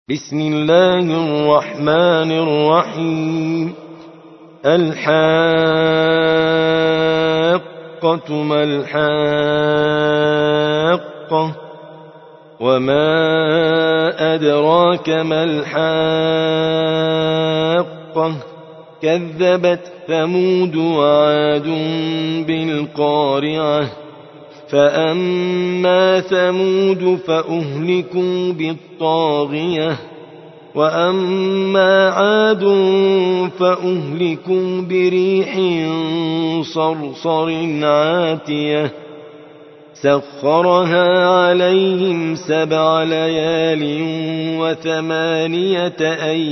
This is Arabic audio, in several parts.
بسم الله الرحمن الرحيم. الحاقة ما الحاقة وما أدراك ما الحاقة كذبت ثمود وعاد بالقارعة فأما ثمود فأهلكوا بالطاغية وأما عاد فأهلكوا بريح صرصر عاتية سخرها عليهم 7 ليال و8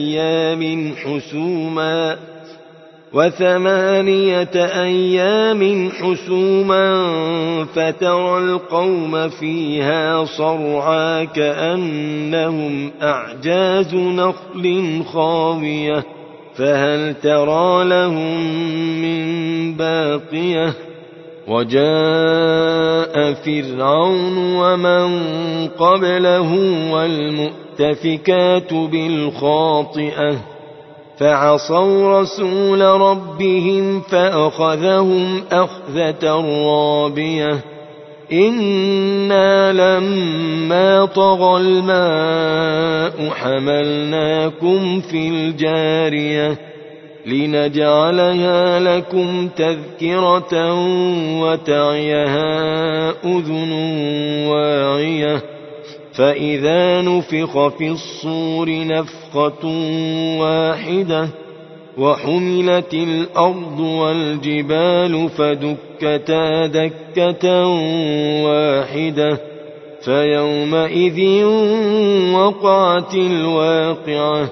أيام حسوما فترى القوم فيها صرعا كأنهم أعجاز نخل خاوية فهل ترى لهم من باقية وجاء فرعون ومن قبله والمؤتفكات بالخاطئة فعصوا رسول ربهم فأخذهم أخذة رابية إنا لما طغى الماء حملناكم في الجارية لنجعلها لكم تذكرة وتعيها أذن واعية فإذا نفخ في الصور نفخة واحدة وحملت الأرض والجبال فدكتا دكة واحدة فيومئذ وقعت الواقعة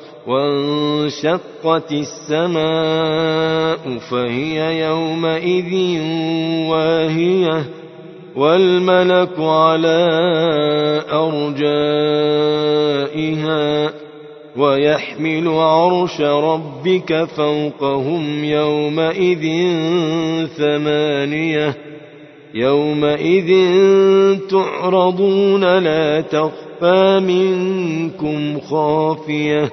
وانشقت السماء فهي يومئذ واهية والملك على أرجائها ويحمل عرش ربك فوقهم يومئذ 8 يومئذ تعرضون لا تخفى منكم خافية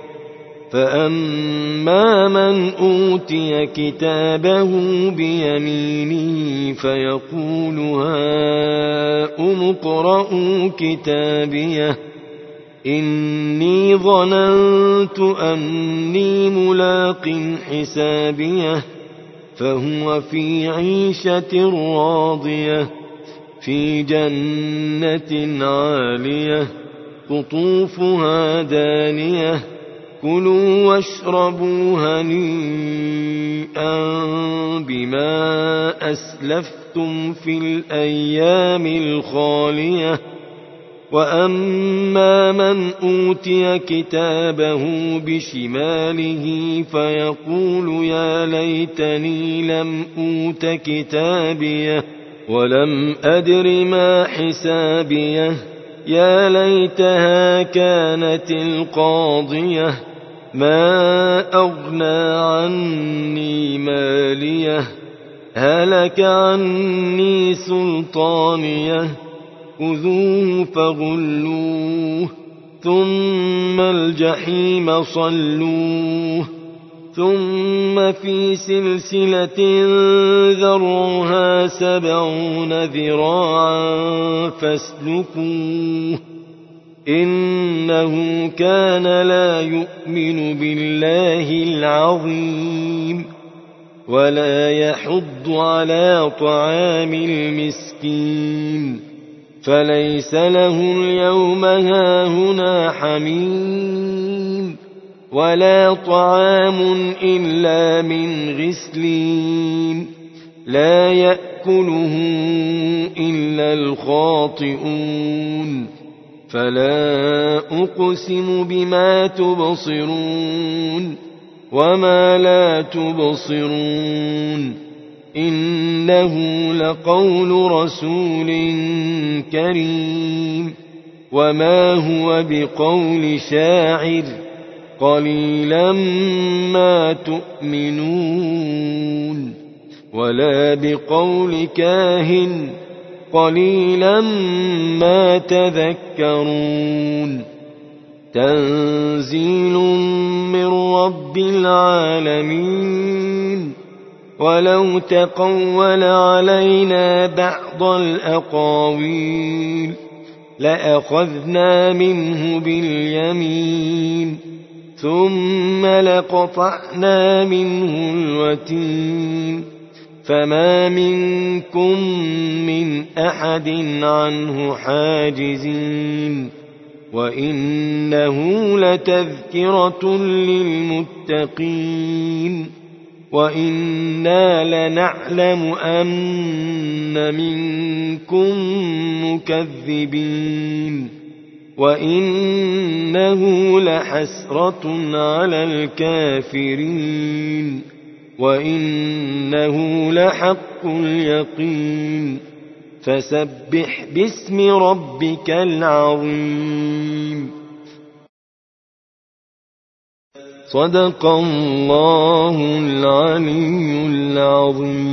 فأما من أوتي كتابه بيمينه فيقول هاؤم اقرءوا كتابيه إني ظننت أني ملاق حسابيه فهو في عيشة راضية في جنة عالية قطوفها دانية كلوا واشربوا هنيئا بما أسلفتم في الأيام الخالية وأما من أوتي كتابه بشماله فيقول يا ليتني لم أوت كتابيه ولم أدر ما حسابيه يا ليتها كانت القاضية ما أغنى عني ماليه هلك عني سلطانيه خذوه فغلوه ثم الجحيم صلوه ثم في سلسلة ذرعها 70 ذراعا فاسلكوه إنه كان لا يؤمن بالله العظيم ولا يحض على طعام المسكين فليس له اليوم هاهنا حميم ولا طعام إلا من غسلين لا يأكله إلا الخاطئون فلا أقسم بما تبصرون وما لا تبصرون إنه لقول رسول كريم وما هو بقول شاعر قليلا ما تؤمنون ولا بقول كاهن قليلا ما تذكرون تنزيل من رب العالمين. ولو تقول علينا بعض الأقاويل لأخذنا منه باليمين ثم لقطعنا منه الوتين فما منكم من أحد عنه حاجزين. وإنه لتذكرة للمتقين وإنا لنعلم أن منكم مكذبين وإنه لحسرة على الكافرين وإنه لحق اليقين. فسبح باسم ربك العظيم. صدق الله العلي العظيم.